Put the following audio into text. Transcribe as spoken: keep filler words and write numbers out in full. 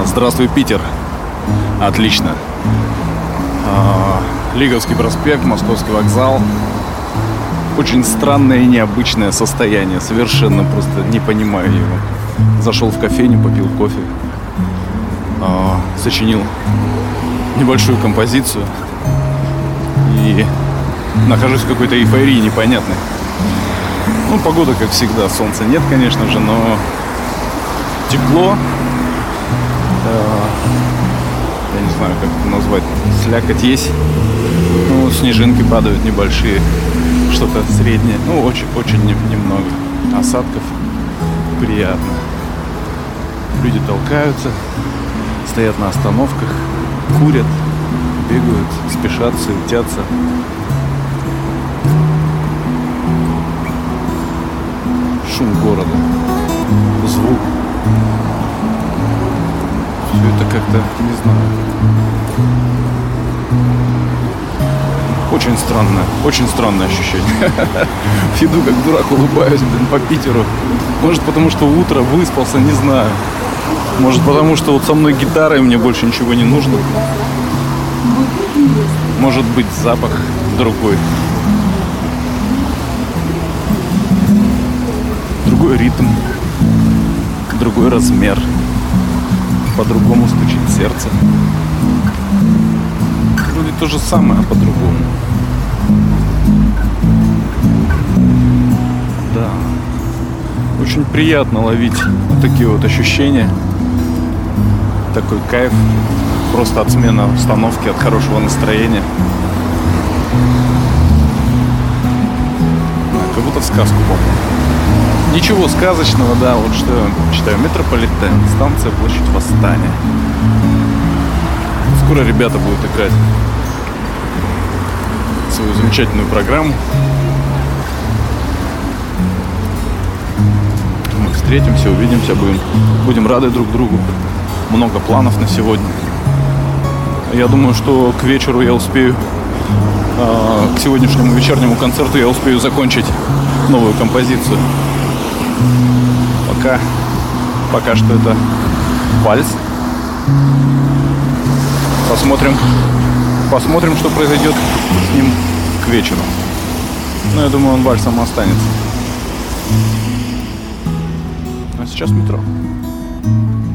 Здравствуй, Питер. Отлично. А, Лиговский проспект, Московский вокзал. Очень странное и необычное состояние. Совершенно просто не понимаю его. Зашел в кофейню, попил кофе. А, сочинил небольшую композицию. И нахожусь в какой-то эйфории непонятной. Ну, погода, как всегда. Солнца нет, конечно же, но тепло. Я не знаю, как это назвать. Слякоть есть. Ну, снежинки падают небольшие. Что-то среднее. Ну, очень, очень немного. Осадков. Приятно. Люди толкаются. Стоят на остановках. Курят. Бегают. Спешат, суетятся. Шум города. Звук. Все это как-то, не знаю. Очень странное, очень странное ощущение. Иду как дурак, улыбаюсь, блин, по Питеру. Может, потому что утро, выспался, не знаю. Может, потому что вот со мной гитара, и мне больше ничего не нужно. Может быть, запах другой. Другой ритм. Другой размер. По-другому стучит сердце. Вроде то же самое, а по-другому. Да. Очень приятно ловить вот такие вот ощущения. Такой кайф. Просто от смены обстановки, от хорошего настроения. Как будто в сказку попал. Ничего сказочного, да, вот что я читаю. Метрополитен, станция Площадь Восстания. Скоро ребята будут играть свою замечательную программу. Мы встретимся, увидимся, будем, будем рады друг другу. Много планов на сегодня. Я думаю, что к вечеру я успею, э, к сегодняшнему вечернему концерту я успею закончить новую композицию. Пока, пока что это вальс. Посмотрим, посмотрим, что произойдет с ним к вечеру. Но я думаю, он вальсом останется. А сейчас метро.